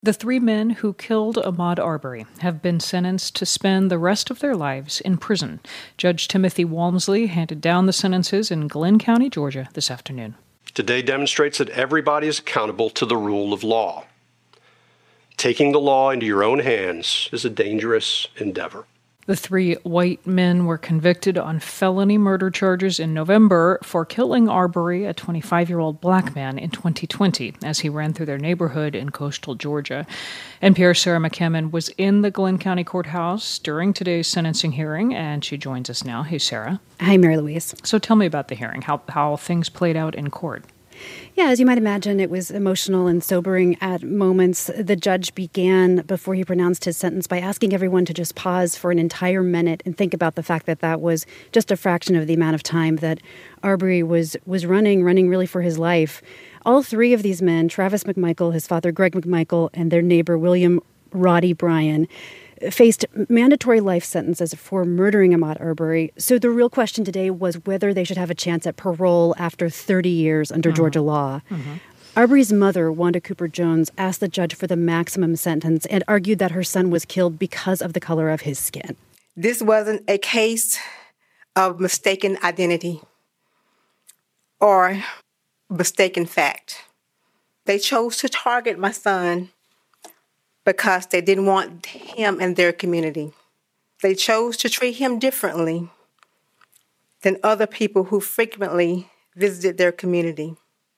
The three men who killed Ahmaud Arbery have been sentenced to spend the rest of their lives in prison. Judge Timothy Walmsley handed down the sentences in Glynn County, Georgia, this afternoon. Today demonstrates that everybody is accountable to the rule of law. Taking the law into your own hands is a dangerous endeavor. The three white men were convicted on felony murder charges in November for killing Arbery, a 25-year-old black man, in 2020 as he ran through their neighborhood in coastal Georgia. NPR's Sarah McCammon was in the Glynn County Courthouse during today's sentencing hearing, and she joins us now. Hey, Sarah. Hi, Mary Louise. So tell me about the hearing, how things played out in court. Yeah, as you might imagine, it was emotional and sobering at moments. The judge began, before he pronounced his sentence, by asking everyone to just pause for an entire minute and think about the fact that that was just a fraction of the amount of time that Arbery was running really for his life. All three of these men, Travis McMichael, his father Greg McMichael, and their neighbor William Roddy Bryan, faced mandatory life sentences for murdering Ahmaud Arbery. So the real question today was whether they should have a chance at parole after 30 years under Georgia law. Arbery's mother, Wanda Cooper Jones, asked the judge for the maximum sentence and argued that her son was killed because of the color of his skin. This wasn't a case of mistaken identity or mistaken fact. They chose to target my son because they didn't want him in their community. They chose to treat him differently than other people who frequently visited their community.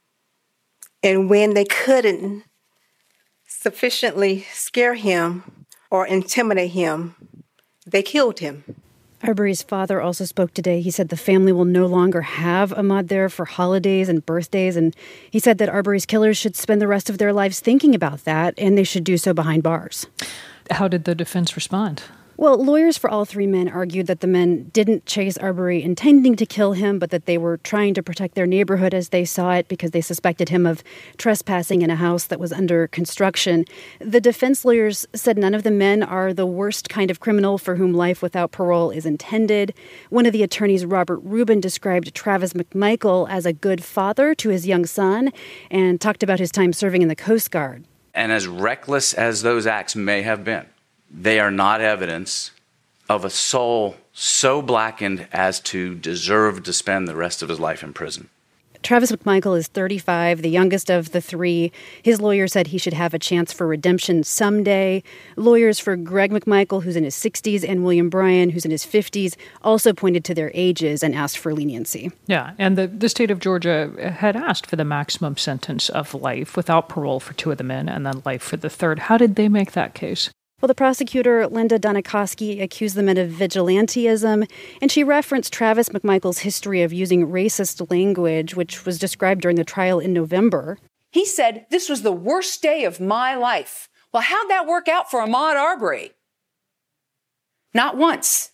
And when they couldn't sufficiently scare him or intimidate him, they killed him. Arbery's father also spoke today. He said the family will no longer have Ahmaud there for holidays and birthdays, and he said that Arbery's killers should spend the rest of their lives thinking about that, and they should do so behind bars. How did the defense respond? Well, lawyers for all three men argued that the men didn't chase Arbery intending to kill him, but that they were trying to protect their neighborhood as they saw it because they suspected him of trespassing in a house that was under construction. The defense lawyers said none of the men are the worst kind of criminal for whom life without parole is intended. One of the attorneys, Robert Rubin, described Travis McMichael as a good father to his young son and talked about his time serving in the Coast Guard. And as reckless as those acts may have been, they are not evidence of a soul so blackened as to deserve to spend the rest of his life in prison. Travis McMichael is 35, the youngest of the three. His lawyer said he should have a chance for redemption someday. Lawyers for Greg McMichael, who's in his 60s, and William Bryan, who's in his 50s, also pointed to their ages and asked for leniency. Yeah, and the state of Georgia had asked for the maximum sentence of life without parole for two of the men and then life for the third. How did they make that case? Well, the prosecutor, Linda Donikoski, accused the men of vigilantism, and she referenced Travis McMichael's history of using racist language, which was described during the trial in November. He said, "This was the worst day of my life." Well, how'd that work out for Ahmaud Arbery? Not once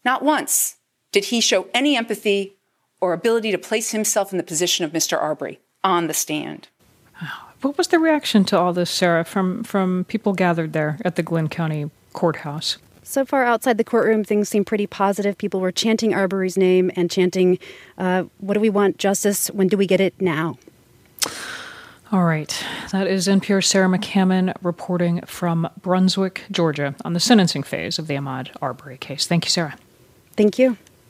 did he show any empathy or ability to place himself in the position of Mr. Arbery on the stand. What was the reaction to all this, Sarah, from people gathered there at the Glynn County Courthouse? So far outside the courtroom, things seem pretty positive. People were chanting Arbery's name and chanting, what do we want? Justice. When do we get it? Now. All right. That is NPR's Sarah McCammon reporting from Brunswick, Georgia, on the sentencing phase of the Ahmaud Arbery case. Thank you, Sarah. Thank you.